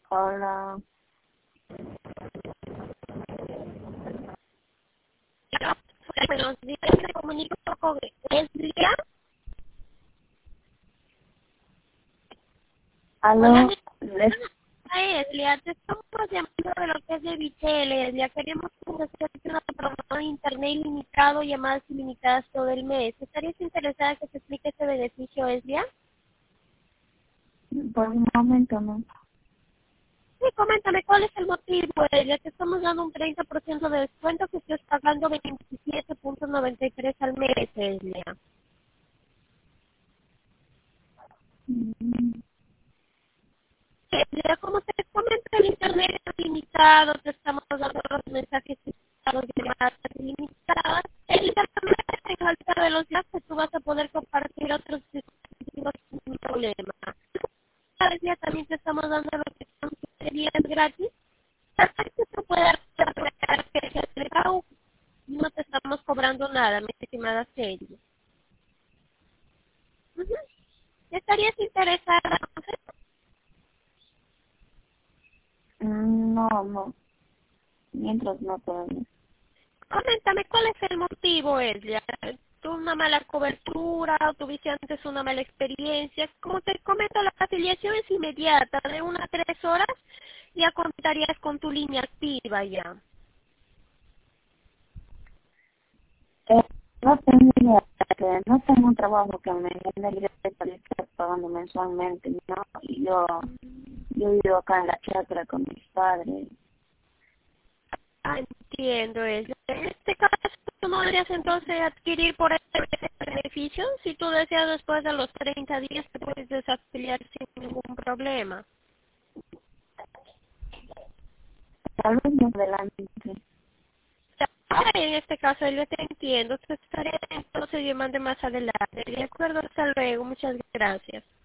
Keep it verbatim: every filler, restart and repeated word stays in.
Hola. Buenos días, me comunico con Eslia. Hola, Aló. mi Les... nombre es Eslia, te estamos llamando de lo que es de Vitel, Eslia. Queríamos ofrecerte una promoción de internet ilimitado, llamadas ilimitadas todo el mes. ¿Estarías interesada que te explique este beneficio, Eslia? Por un momento, no. Sí, coméntame, ¿cuál es el motivo, Eslia? Te estamos dando un treinta por ciento de descuento que estás pagando veintisiete punto noventa y tres al mes, Eslia. Mm, Ya como te comento, el internet es limitado, te estamos dando los mensajes limitados, llamadas limitadas. El internet es alta velocidad que tú vas a poder compartir otros dispositivos sin problema. Cada día también te estamos dando lo que son siete días gratis. Hasta que se pueda recargar que se entrega, no te estamos cobrando nada, mi estimada serie. Ujú. ¿Estarías interesada? No, no. Mientras no todavía. Coméntame, ¿cuál es el motivo, Edlia? ¿Tú una mala cobertura o tuviste antes una mala experiencia? Como te comento, la afiliación es inmediata, de una a tres horas ya contarías con tu línea activa ya. Eh, no tengo que no tengo un trabajo que me den directo para estar pagando mensualmente, ¿no? Y yo, yo vivo acá en la chacra con mis padres. Ah, entiendo, Edlia. En este caso, tú no deberías entonces adquirir por este beneficio. Si tú deseas después de los treinta días, te puedes desafiliar sin ningún problema. Tal vez más adelante. En este caso, yo te entiendo. Te estaré entonces llamando más adelante. De acuerdo, hasta luego. Muchas gracias.